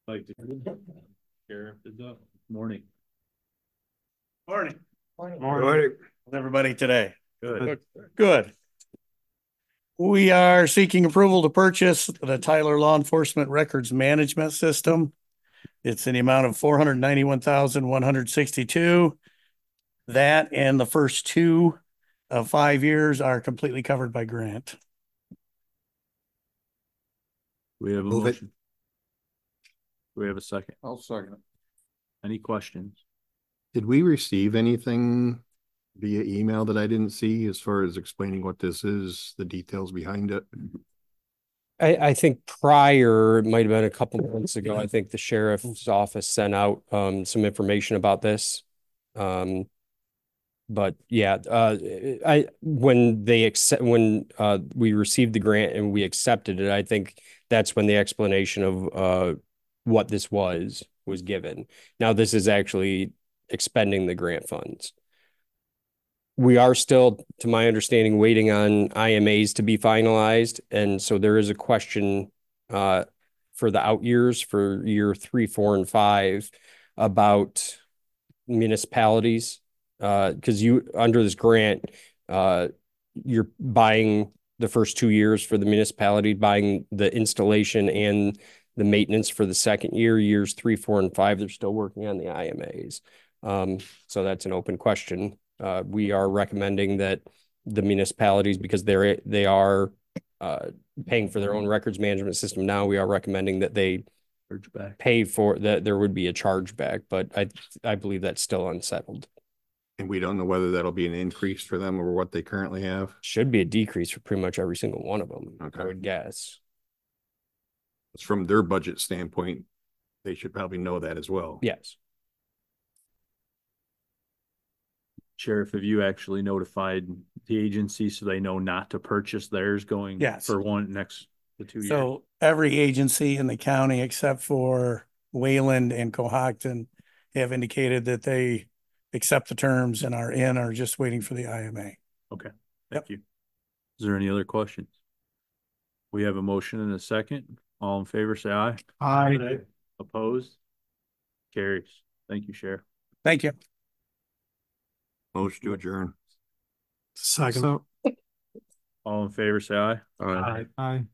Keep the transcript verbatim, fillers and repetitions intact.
Like to Sheriff is up. Morning. Morning. Morning. Morning. How's everybody today? Good. Good. We are seeking approval to purchase the Tyler Law Enforcement Records Management System. It's in the amount of four hundred ninety-one thousand one hundred sixty-two. That and the first two of five years are completely covered by grant. We have a Move it. motion. Do we have a second? I'll second it. Any questions? Did we receive anything via email that I didn't see as far as explaining what this is, the details behind it? I, I think prior, it might have been a couple of months ago, I think the sheriff's office sent out um some information about this. Um, but yeah, uh, I, when they accept, when uh we received the grant and we accepted it, I think that's when the explanation of uh what this was was given. Now this is actually expending the grant funds. We are still, to my understanding, waiting on I M As to be finalized. And so there is a question uh, for the out years for year three, four, and five about municipalities. Uh, because you, under this grant, uh, you're buying the first two years for the municipality, buying the installation and the maintenance for the second year. Years three, four, and five, they're still working on the I M As. Um, so that's an open question. Uh, we are recommending that the municipalities, because they're they are uh, paying for their own records management system now, we are recommending that they Charge back. pay for that. There would be a chargeback, but I I believe that's still unsettled. And we don't know whether that'll be an increase for them or what they currently have. Should be a decrease for pretty much every single one of them. Okay. I would guess. It's from their budget standpoint. They should probably know that as well. Yes. Sheriff, have you actually notified the agency so they know not to purchase theirs going Yes. for one next the two years? So every agency in the county except for Wayland and Cohocton have indicated that they accept the terms and are in, or just waiting for the I M A. Okay, thank you. Is there any other questions? We have a motion and a second. All in favor, say aye. Aye. Opposed? Carries. Thank you, Sheriff. Thank you. Motion to adjourn. Second. All in favor, say aye. All right. Aye.